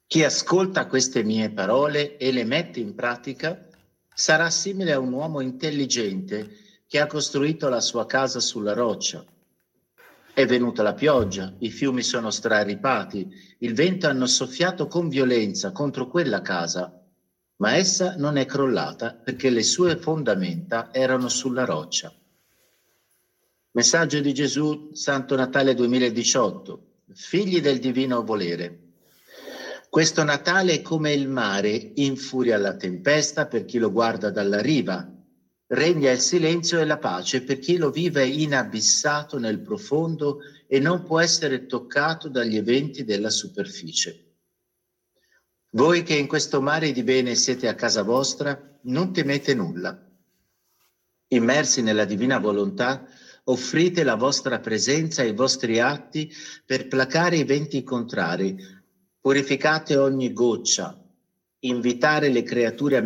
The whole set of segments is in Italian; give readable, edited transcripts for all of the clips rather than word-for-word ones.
Chi ascolta queste mie parole e le mette in pratica sarà simile a un uomo intelligente che ha costruito la sua casa sulla roccia. È venuta la pioggia, i fiumi sono straripati, il vento hanno soffiato con violenza contro quella casa, ma essa non è crollata perché le sue fondamenta erano sulla roccia. Messaggio di Gesù, Santo Natale 2018, figli del divino volere. Questo Natale è come il mare, infuria la tempesta per chi lo guarda dalla riva, regna il silenzio e la pace per chi lo vive inabissato nel profondo e non può essere toccato dagli eventi della superficie. Voi che in questo mare di bene siete a casa vostra, non temete nulla. Immersi nella divina volontà, offrite la vostra presenza e i vostri atti per placare i venti contrari. Purificate ogni goccia, invitate le creature a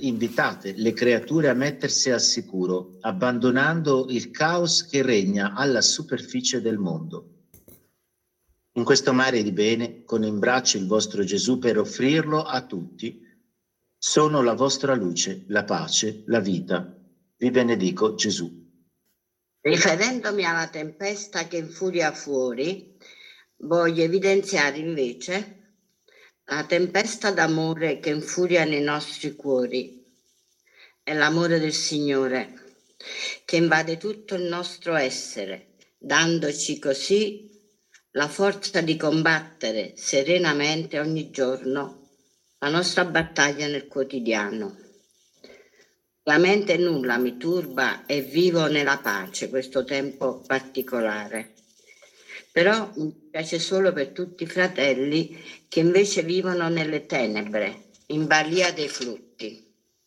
mettersi al sicuro, abbandonando il caos che regna alla superficie del mondo. In questo mare di bene, con in braccio il vostro Gesù per offrirlo a tutti, sono la vostra luce, la pace, la vita. Vi benedico Gesù. Riferendomi alla tempesta che infuria fuori, voglio evidenziare invece la tempesta d'amore che infuria nei nostri cuori. È l'amore del Signore che invade tutto il nostro essere, dandoci così la forza di combattere serenamente ogni giorno la nostra battaglia nel quotidiano. La mente nulla mi turba e vivo nella pace questo tempo particolare. Però mi piace solo per tutti i fratelli che invece vivono nelle tenebre, in balia dei flutti.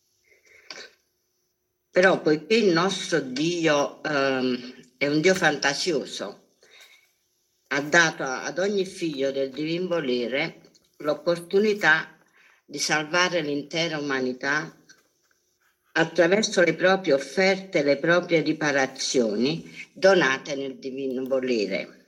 Però poiché il nostro Dio è un Dio fantasioso, ha dato ad ogni figlio del divin volere l'opportunità di salvare l'intera umanità attraverso le proprie offerte, le proprie riparazioni donate nel divino volere.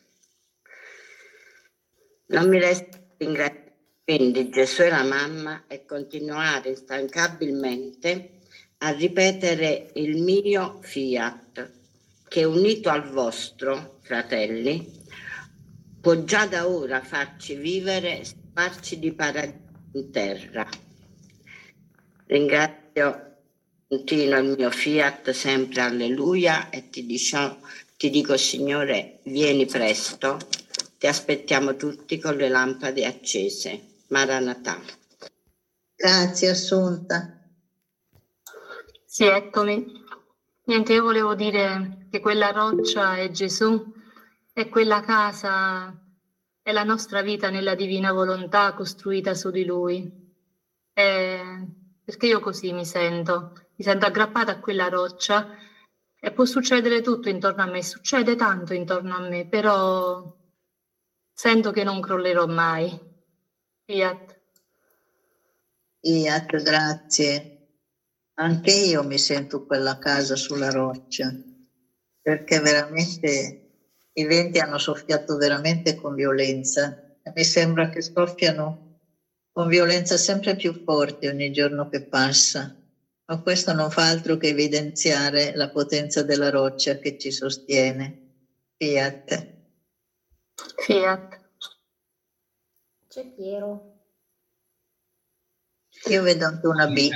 Non mi resta ringraziare quindi Gesù e la mamma e continuare instancabilmente a ripetere il mio fiat, che unito al vostro, fratelli, può già da ora farci vivere sparci di paradiso in terra. Ringrazio, continuo il mio fiat sempre alleluia e ti dico Signore, vieni presto, ti aspettiamo tutti con le lampade accese. Maranatha. Grazie Assunta. Sì, eccomi. Niente, io volevo dire che quella roccia è Gesù e quella casa è la nostra vita nella divina volontà costruita su di Lui. Perché io così mi sento aggrappata a quella roccia e può succedere tutto intorno a me, succede tanto intorno a me, però sento che non crollerò mai. Fiat. Fiat, grazie. Anche io mi sento quella casa sulla roccia, perché veramente i venti hanno soffiato veramente con violenza e mi sembra che soffiano con violenza sempre più forte ogni giorno che passa. Ma questo non fa altro che evidenziare la potenza della roccia che ci sostiene. Fiat. Fiat. C'è Piero. Io vedo anche una B.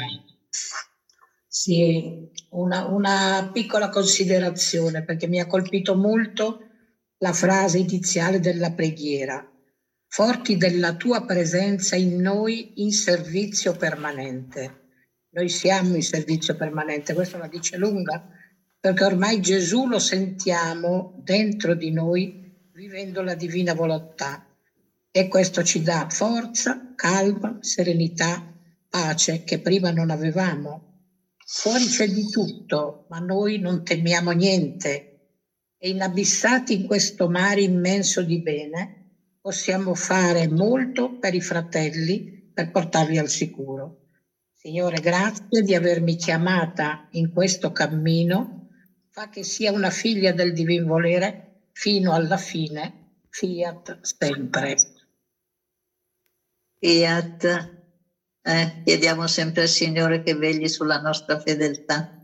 Sì, una piccola considerazione, perché mi ha colpito molto la frase iniziale della preghiera. Forti della tua presenza in noi in servizio permanente. Noi siamo in servizio permanente, questo la dice lunga, perché ormai Gesù lo sentiamo dentro di noi vivendo la divina volontà e questo ci dà forza, calma, serenità, pace che prima non avevamo. Fuori c'è di tutto, ma noi non temiamo niente e inabissati in questo mare immenso di bene possiamo fare molto per i fratelli per portarli al sicuro. Signore, grazie di avermi chiamata in questo cammino, fa che sia una figlia del divin volere fino alla fine, fiat sempre. Fiat. Chiediamo sempre al Signore che vegli sulla nostra fedeltà.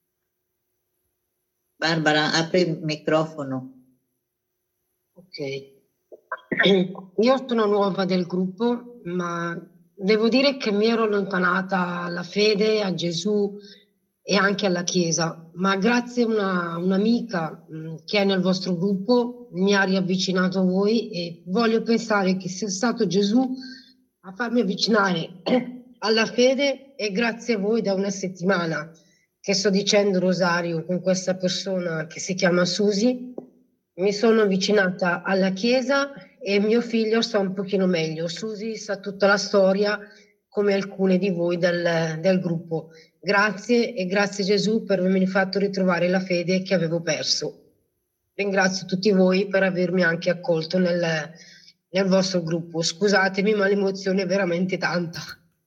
Barbara, apri il microfono. Ok. Io sono nuova del gruppo, ma devo dire che mi ero allontanata alla fede, a Gesù e anche alla Chiesa, ma grazie a un'amica che è nel vostro gruppo mi ha riavvicinato a voi e voglio pensare che sia stato Gesù a farmi avvicinare alla fede, e grazie a voi da una settimana che sto dicendo rosario con questa persona che si chiama Susi, mi sono avvicinata alla Chiesa e mio figlio sta un pochino meglio. Susi sa tutta la storia come alcune di voi del gruppo. Grazie, e grazie Gesù per avermi fatto ritrovare la fede che avevo perso. Ringrazio tutti voi per avermi anche accolto nel vostro gruppo. Scusatemi, ma l'emozione è veramente tanta.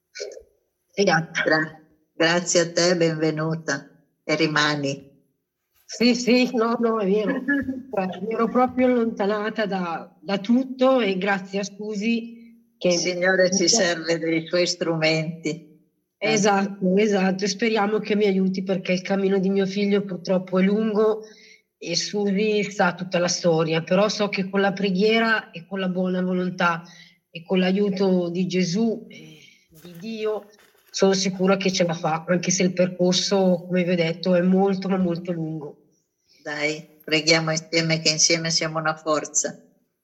Grazie a te, benvenuta, e rimani. Sì, no, è vero. Mi ero proprio allontanata da tutto, e grazie a Susi che il Signore ci serve dei suoi strumenti. Esatto, speriamo che mi aiuti, perché il cammino di mio figlio purtroppo è lungo e Susi sa tutta la storia, però so che con la preghiera e con la buona volontà e con l'aiuto di Gesù e di Dio sono sicura che ce la fa, anche se il percorso, come vi ho detto, è molto ma molto lungo. Dai, preghiamo insieme, che insieme siamo una forza.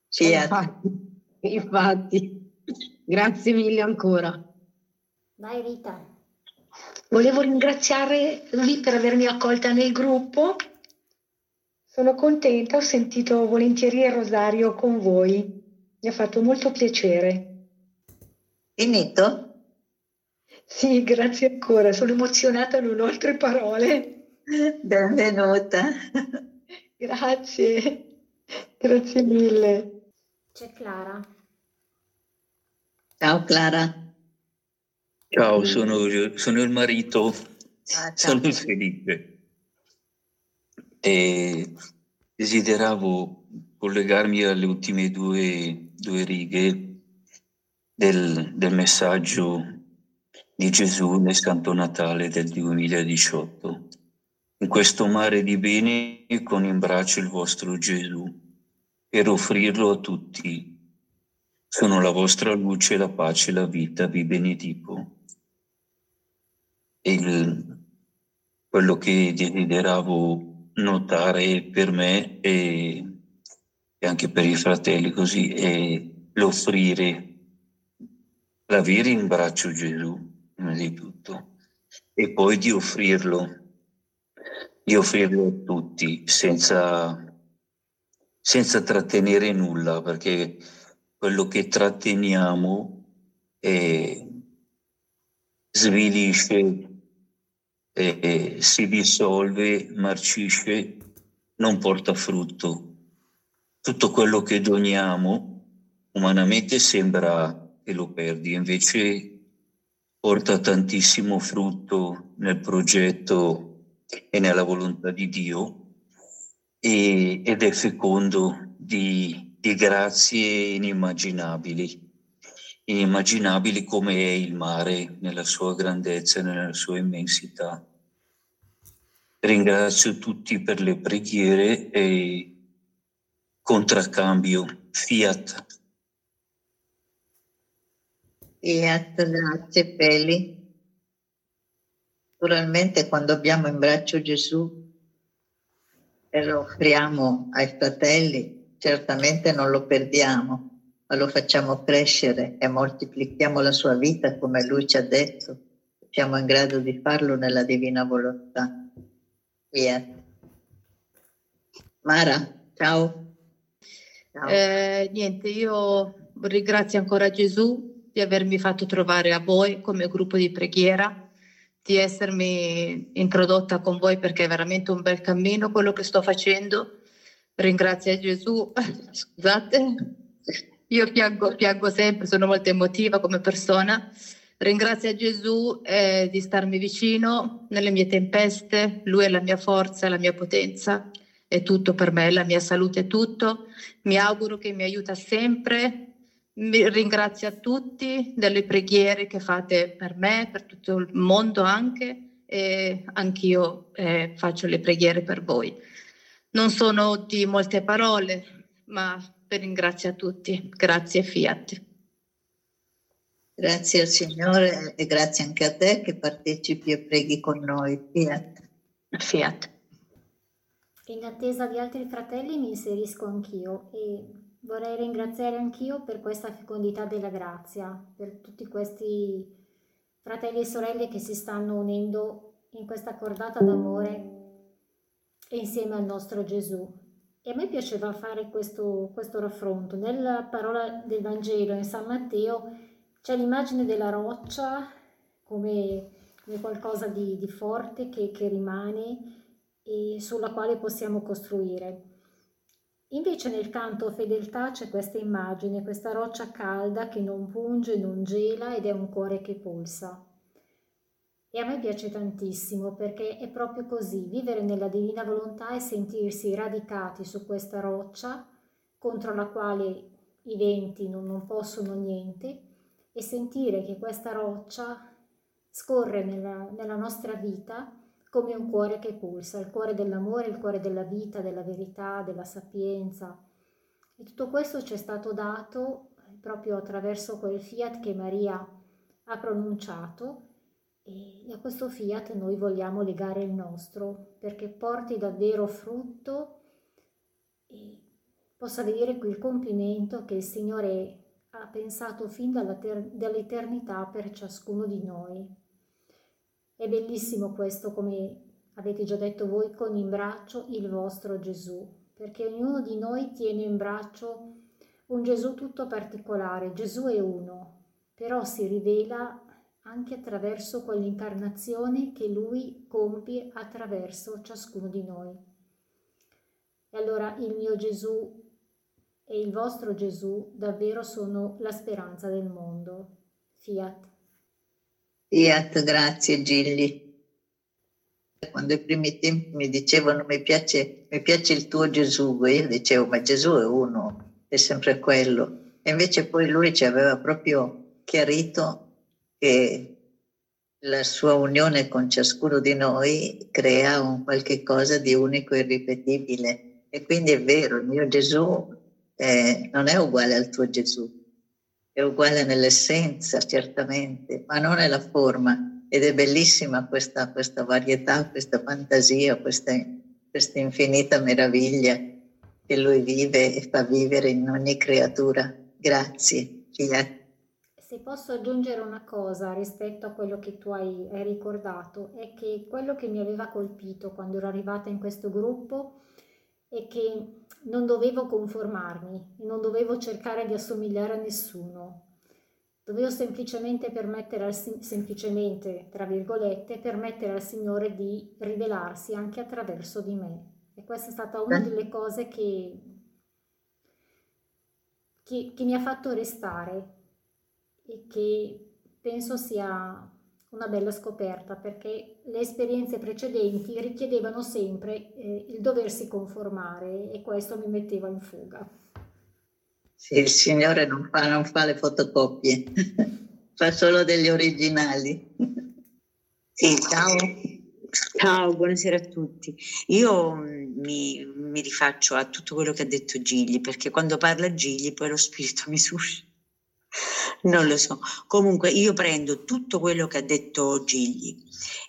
Infatti. Grazie mille ancora. Vai Rita. Volevo ringraziare lui per avermi accolta nel gruppo. Sono contenta, ho sentito volentieri il rosario con voi. Mi ha fatto molto piacere. Finito? Sì, grazie ancora. Sono emozionata, non ho altre parole. Benvenuta. Grazie mille. C'è Clara. Ciao Clara. Ciao, sono il marito, sono Felipe e desideravo collegarmi alle ultime due righe del messaggio di Gesù nel Santo Natale del 2018. In questo mare di bene con in braccio il vostro Gesù, per offrirlo a tutti. Sono la vostra luce, la pace, la vita, vi benedico. Quello che desideravo notare per me e anche per i fratelli così è l'offrire, l'avere in braccio Gesù, prima di tutto, e poi di offrirlo a tutti senza trattenere nulla, perché quello che tratteniamo svilisce, si dissolve, marcisce, non porta frutto. Tutto quello che doniamo umanamente sembra che lo perdi, invece porta tantissimo frutto nel progetto e nella volontà di Dio, ed è fecondo di grazie inimmaginabili come è il mare nella sua grandezza e nella sua immensità. Ringrazio tutti per le preghiere e contraccambio. Fiat. Grazie Peli. Naturalmente quando abbiamo in braccio Gesù e lo offriamo ai fratelli, certamente non lo perdiamo, ma lo facciamo crescere e moltiplichiamo la sua vita come lui ci ha detto. Siamo in grado di farlo nella divina volontà. Mara, ciao. Niente, io ringrazio ancora Gesù di avermi fatto trovare a voi come gruppo di preghiera, di essermi introdotta con voi, perché è veramente un bel cammino quello che sto facendo. Ringrazio a Gesù. Scusate, io piango sempre, sono molto emotiva come persona. Ringrazio a Gesù di starmi vicino nelle mie tempeste. Lui è la mia forza, la mia potenza, è tutto per me, la mia salute è tutto. Mi auguro che mi aiuta sempre ringrazio a tutti delle preghiere che fate per me, per tutto il mondo anche, e anch'io faccio le preghiere per voi. Non sono di molte parole, ma vi ringrazio a tutti. Grazie Fiat. Grazie al Signore e grazie anche a te che partecipi e preghi con noi. Fiat. Fiat. In attesa di altri fratelli mi inserisco anch'io e vorrei ringraziare anch'io per questa fecondità della grazia, per tutti questi fratelli e sorelle che si stanno unendo in questa cordata d'amore insieme al nostro Gesù. E a me piaceva fare questo raffronto. Nella parola del Vangelo in San Matteo c'è l'immagine della roccia come qualcosa di forte che rimane e sulla quale possiamo costruire. Invece nel canto Fedeltà c'è questa immagine, questa roccia calda che non punge, non gela ed è un cuore che pulsa. E a me piace tantissimo perché è proprio così, vivere nella divina volontà e sentirsi radicati su questa roccia contro la quale i venti non possono niente e sentire che questa roccia scorre nella nostra vita come un cuore che pulsa, il cuore dell'amore, il cuore della vita, della verità, della sapienza. E tutto questo ci è stato dato proprio attraverso quel fiat che Maria ha pronunciato e a questo fiat noi vogliamo legare il nostro perché porti davvero frutto e possa vedere qui il compimento che il Signore ha pensato fin dall'eternità per ciascuno di noi. È bellissimo questo, come avete già detto voi, con in braccio il vostro Gesù, perché ognuno di noi tiene in braccio un Gesù tutto particolare. Gesù è uno, però si rivela anche attraverso quell'incarnazione che Lui compie attraverso ciascuno di noi. E allora il mio Gesù e il vostro Gesù davvero sono la speranza del mondo. Fiat. Fiat, grazie Gilli. Quando ai primi tempi mi dicevano mi piace il tuo Gesù, io dicevo ma Gesù è uno, è sempre quello. E invece poi lui ci aveva proprio chiarito che la sua unione con ciascuno di noi crea un qualche cosa di unico e irripetibile. E quindi è vero, il mio Gesù non è uguale al tuo Gesù. È uguale nell'essenza, certamente, ma non nella forma. Ed è bellissima questa varietà, questa fantasia, questa infinita meraviglia che lui vive e fa vivere in ogni creatura. Grazie. Se posso aggiungere una cosa rispetto a quello che tu hai ricordato, è che quello che mi aveva colpito quando ero arrivata in questo gruppo è che non dovevo conformarmi, non dovevo cercare di assomigliare a nessuno. Dovevo semplicemente tra virgolette, permettere al Signore di rivelarsi anche attraverso di me. E questa è stata una delle cose che mi ha fatto restare e che penso sia una bella scoperta, perché le esperienze precedenti richiedevano sempre il doversi conformare e questo mi metteva in fuga. Sì, il Signore non fa le fotocopie, fa solo degli originali. Sì, Ciao, buonasera a tutti. Io mi rifaccio a tutto quello che ha detto Gigli, perché quando parla Gigli poi lo spirito mi suscita. Non lo so. Comunque io prendo tutto quello che ha detto Gigli,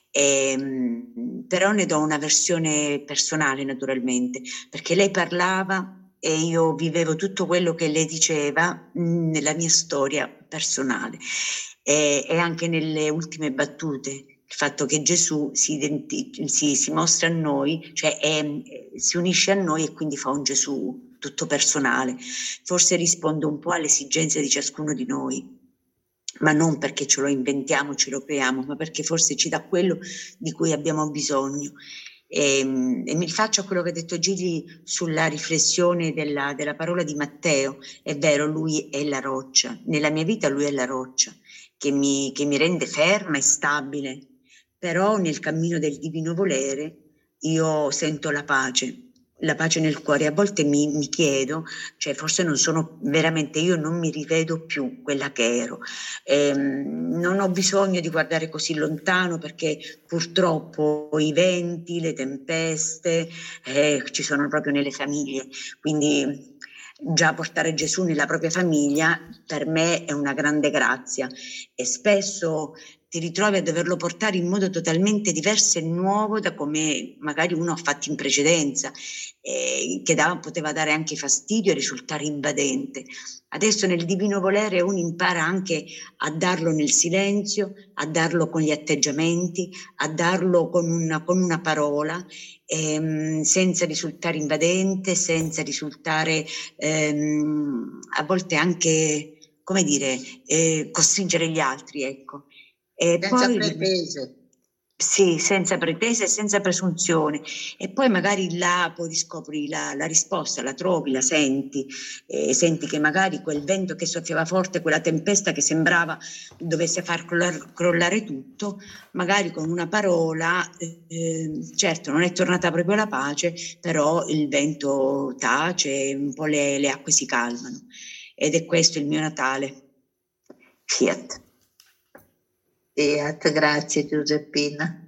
però ne do una versione personale naturalmente, perché lei parlava e io vivevo tutto quello che lei diceva nella mia storia personale e anche nelle ultime battute. Il fatto che Gesù si mostra a noi, cioè si unisce a noi e quindi fa un Gesù tutto personale. Forse risponde un po' alle esigenze di ciascuno di noi, ma non perché ce lo inventiamo, ce lo creiamo, ma perché forse ci dà quello di cui abbiamo bisogno. E mi rifaccio a quello che ha detto Gigli sulla riflessione della parola di Matteo. È vero, lui è la roccia. Nella mia vita lui è la roccia che mi rende ferma e stabile. Però nel cammino del divino volere io sento la pace la pace nel cuore. A volte mi chiedo, cioè forse non sono veramente, io non mi rivedo più quella che ero. Non ho bisogno di guardare così lontano, perché purtroppo i venti, le tempeste ci sono proprio nelle famiglie, quindi già portare Gesù nella propria famiglia per me è una grande grazia, e spesso ti ritrovi a doverlo portare in modo totalmente diverso e nuovo da come magari uno ha fatto in precedenza, che poteva dare anche fastidio e risultare invadente. Adesso nel divino volere uno impara anche a darlo nel silenzio, a darlo con gli atteggiamenti, a darlo con una parola, senza risultare invadente, senza risultare a volte anche, come dire, costringere gli altri, ecco. E senza poi, pretese. Sì, senza pretese e senza presunzione. E poi magari là poi riscopri la risposta, la trovi, la senti, senti che magari quel vento che soffiava forte, quella tempesta che sembrava dovesse far crollare tutto, magari con una parola, certo non è tornata proprio la pace, però il vento tace, un po' le acque si calmano. Ed è questo il mio Natale. Fiat. Grazie Giuseppina.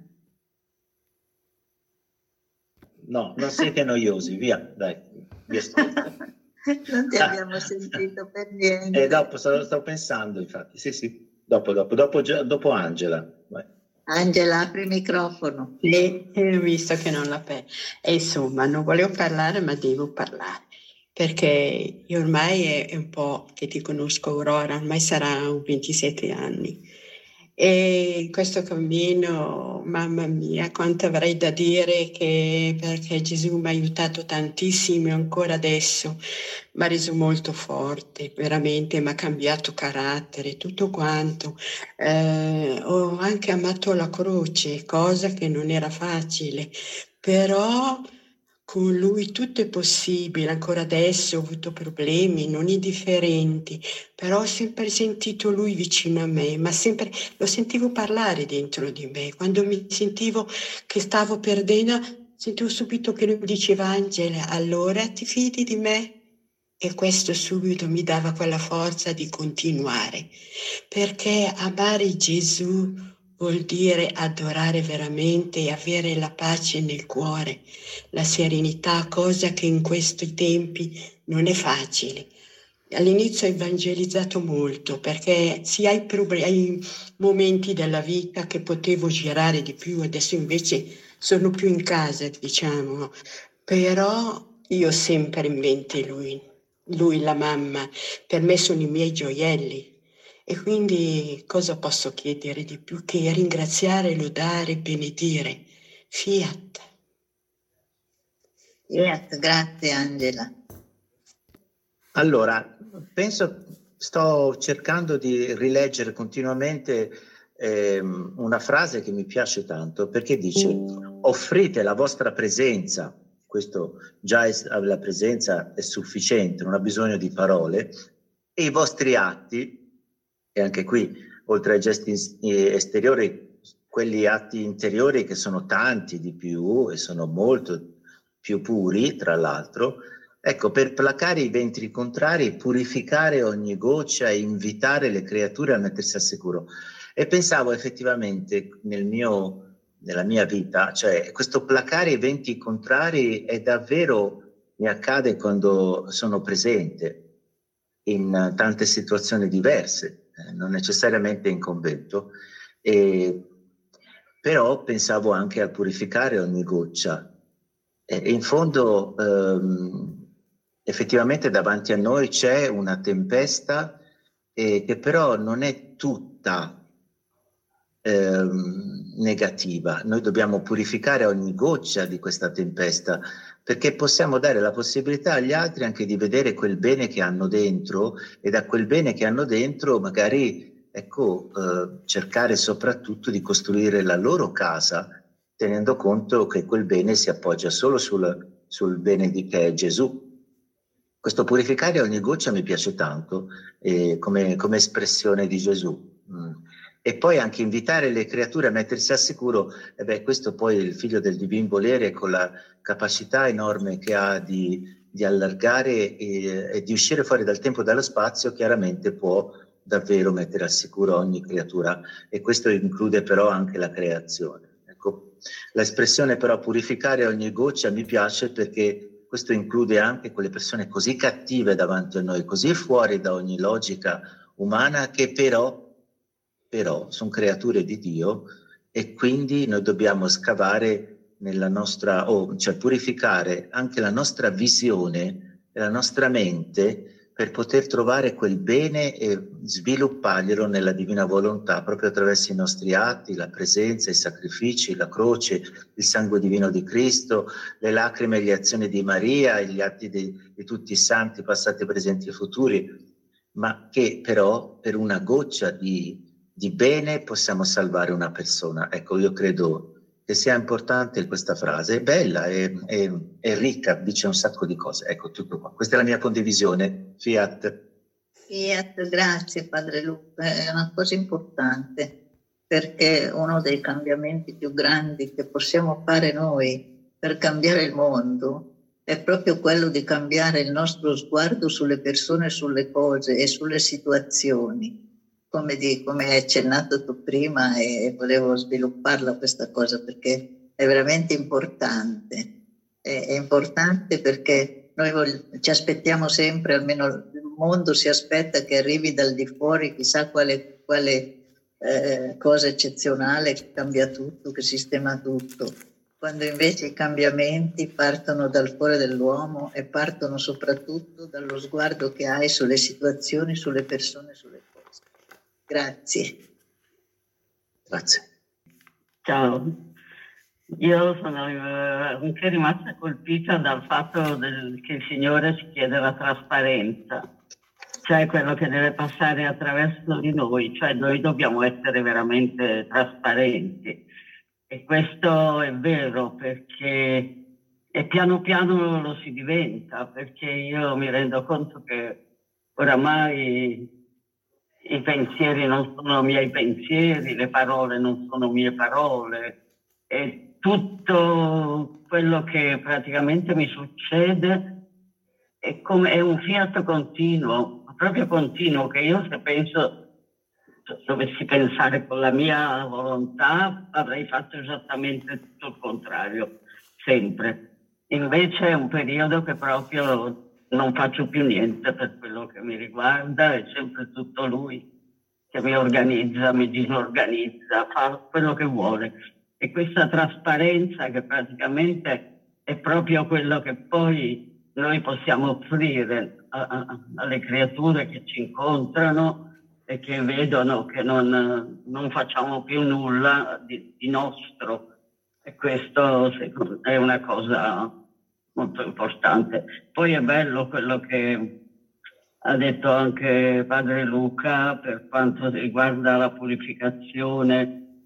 No, non siete noiosi, via, dai, via sto. Non ti abbiamo sentito per niente. Dopo sto pensando, infatti, sì, dopo Angela. Vai. Angela, apri il microfono. Sì, ho visto che non la e insomma, non volevo parlare, ma devo parlare, perché io ormai è un po' che ti conosco, Aurora, ormai sarà 27 anni. E questo cammino, mamma mia, quanto avrei da dire, perché Gesù mi ha aiutato tantissimo, e ancora adesso mi ha reso molto forte, veramente mi ha cambiato carattere, tutto quanto. Ho anche amato la croce, cosa che non era facile, però con lui tutto è possibile. Ancora adesso ho avuto problemi non indifferenti, però ho sempre sentito lui vicino a me, ma sempre lo sentivo parlare dentro di me. Quando mi sentivo che stavo perdendo, sentivo subito che lui mi diceva: Angela, allora ti fidi di me? E questo subito mi dava quella forza di continuare, perché amare Gesù vuol dire adorare veramente e avere la pace nel cuore, la serenità, cosa che in questi tempi non è facile. All'inizio ho evangelizzato molto, perché sì, hai momenti della vita che potevo girare di più, adesso invece sono più in casa, diciamo, però io ho sempre in mente lui, la mamma, per me sono i miei gioielli. E quindi cosa posso chiedere di più che ringraziare, lodare, benedire? Fiat. Fiat, grazie Angela. Allora, sto cercando di rileggere continuamente una frase che mi piace tanto, perché dice: offrite la vostra presenza, questo già la presenza è sufficiente, non ha bisogno di parole, e i vostri atti. E anche qui, oltre ai gesti esteriori, quelli atti interiori che sono tanti di più e sono molto più puri, tra l'altro, ecco, per placare i venti contrari, purificare ogni goccia e invitare le creature a mettersi al sicuro. E pensavo effettivamente nella mia vita, cioè questo placare i venti contrari è davvero, mi accade quando sono presente in tante situazioni diverse, non necessariamente in convento, però pensavo anche a purificare ogni goccia. In fondo effettivamente davanti a noi c'è una tempesta che però non è tutta negativa. Noi dobbiamo purificare ogni goccia di questa tempesta, perché possiamo dare la possibilità agli altri anche di vedere quel bene che hanno dentro, e da quel bene che hanno dentro magari, ecco, cercare soprattutto di costruire la loro casa, tenendo conto che quel bene si appoggia solo sul bene che è Gesù. Questo purificare ogni goccia mi piace tanto come espressione di Gesù. E poi anche invitare le creature a mettersi al sicuro, questo poi il figlio del divin volere, con la capacità enorme che ha di allargare e di uscire fuori dal tempo e dallo spazio, chiaramente può davvero mettere al sicuro ogni creatura, e questo include però anche la creazione. Ecco, l'espressione però purificare ogni goccia mi piace, perché questo include anche quelle persone così cattive davanti a noi, così fuori da ogni logica umana, che però sono creature di Dio, e quindi noi dobbiamo scavare nella nostra, cioè purificare anche la nostra visione e la nostra mente, per poter trovare quel bene e svilupparglielo nella divina volontà, proprio attraverso i nostri atti, la presenza, i sacrifici, la croce, il sangue divino di Cristo, le lacrime e le azioni di Maria, gli atti di tutti i santi passati, presenti e futuri, ma che però per una goccia di bene possiamo salvare una persona. Ecco, io credo che sia importante questa frase, è bella, è ricca, dice un sacco di cose. Ecco, tutto qua. Questa è la mia condivisione. Fiat. Fiat, grazie Padre Luca, è una cosa importante, perché uno dei cambiamenti più grandi che possiamo fare noi per cambiare il mondo è proprio quello di cambiare il nostro sguardo sulle persone, sulle cose e sulle situazioni. Come hai accennato tu prima, e volevo svilupparla questa cosa, perché è veramente importante. È importante perché noi ci aspettiamo sempre, almeno il mondo si aspetta che arrivi dal di fuori chissà quale cosa eccezionale che cambia tutto, che sistema tutto, quando invece i cambiamenti partono dal cuore dell'uomo e partono soprattutto dallo sguardo che hai sulle situazioni, sulle persone, sulle cose. Grazie. Grazie. Ciao. Io sono anche rimasta colpita dal fatto che il Signore ci chiede la trasparenza, cioè quello che deve passare attraverso di noi, cioè noi dobbiamo essere veramente trasparenti. E questo è vero, perché e piano piano lo si diventa, perché io mi rendo conto che oramai i pensieri non sono miei pensieri, le parole non sono mie parole, e tutto quello che praticamente mi succede è un fiat continuo, proprio continuo, che io, se dovessi pensare con la mia volontà, avrei fatto esattamente tutto il contrario, sempre. Invece è un periodo che proprio non faccio più niente per quello che mi riguarda, è sempre tutto lui che mi organizza, mi disorganizza, fa quello che vuole. E questa trasparenza, che praticamente è proprio quello che poi noi possiamo offrire alle creature che ci incontrano e che vedono che non facciamo più nulla di nostro. E questo è una cosa molto importante. Poi è bello quello che ha detto anche Padre Luca per quanto riguarda la purificazione.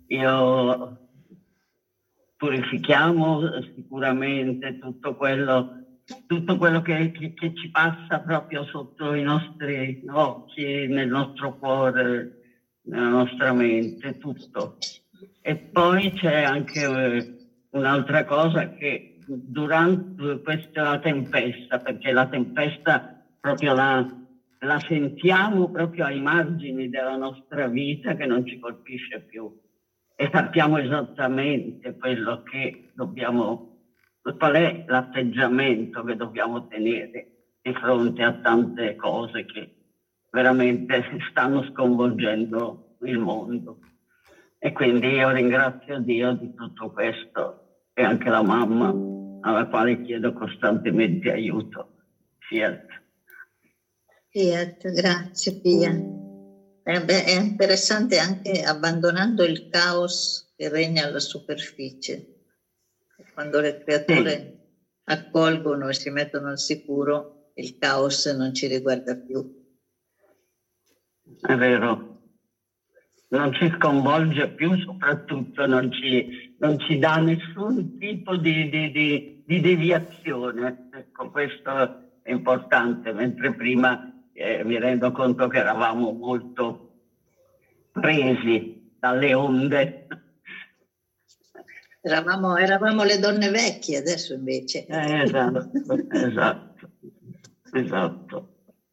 Purifichiamo sicuramente tutto quello che ci passa proprio sotto i nostri occhi, nel nostro cuore, nella nostra mente, tutto. E poi c'è anche un'altra cosa, che durante questa tempesta, perché la tempesta proprio la sentiamo proprio ai margini della nostra vita, che non ci colpisce più, e sappiamo esattamente quello che qual è l'atteggiamento che dobbiamo tenere di fronte a tante cose che veramente stanno sconvolgendo il mondo. E quindi io ringrazio Dio di tutto questo, e anche la mamma, alla quale chiedo costantemente aiuto. Fiat. Fiat, grazie Pia. È interessante anche abbandonando il caos che regna alla superficie. Quando le creature accolgono e si mettono al sicuro, il caos non ci riguarda più. È vero. Non ci sconvolge più, soprattutto non ci dà nessun tipo di deviazione. Ecco, questo è importante, mentre prima mi rendo conto che eravamo molto presi dalle onde. Eravamo le donne vecchie, adesso invece. Esatto.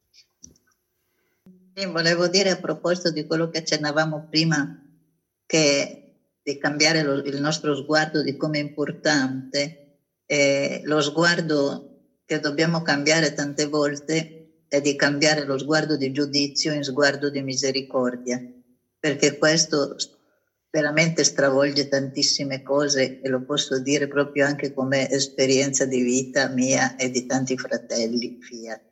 Io volevo dire, a proposito di quello che accennavamo prima, che di cambiare il nostro sguardo di come è importante, lo sguardo che dobbiamo cambiare tante volte è di cambiare lo sguardo di giudizio in sguardo di misericordia, perché questo veramente stravolge tantissime cose, e lo posso dire proprio anche come esperienza di vita mia e di tanti fratelli Fiat.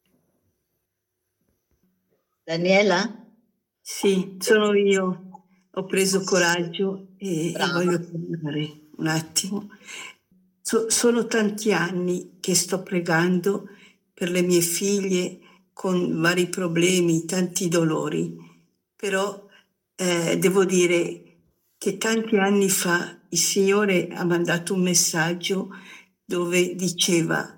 Daniela? Sì, sono io. Ho preso coraggio e voglio parlare un attimo. Sono tanti anni che sto pregando per le mie figlie con vari problemi, tanti dolori, però devo dire che tanti anni fa il Signore ha mandato un messaggio dove diceva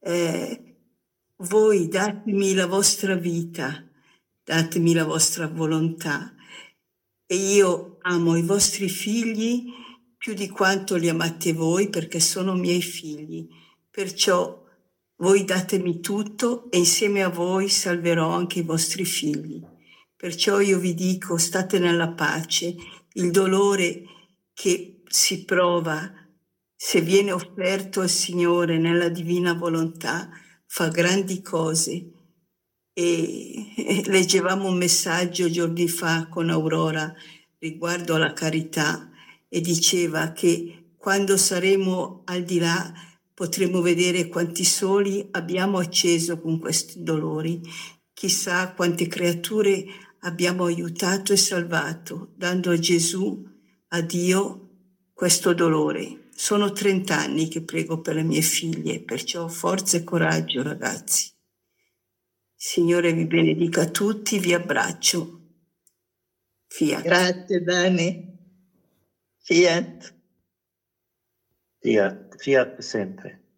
voi datemi la vostra vita, datemi la vostra volontà, e io amo i vostri figli più di quanto li amate voi, perché sono miei figli. Perciò voi datemi tutto e insieme a voi salverò anche i vostri figli. Perciò io vi dico, state nella pace. Il dolore che si prova, se viene offerto al Signore nella divina volontà, fa grandi cose. E leggevamo un messaggio giorni fa con Aurora riguardo alla carità, e diceva che quando saremo al di là potremo vedere quanti soli abbiamo acceso con questi dolori. Chissà quante creature abbiamo aiutato e salvato, dando a Gesù, a Dio, questo dolore. Sono 30 anni che prego per le mie figlie, perciò forza e coraggio, ragazzi. Signore vi benedica a tutti, vi abbraccio. Fiat. Grazie Dani. Fiat. Fiat sempre.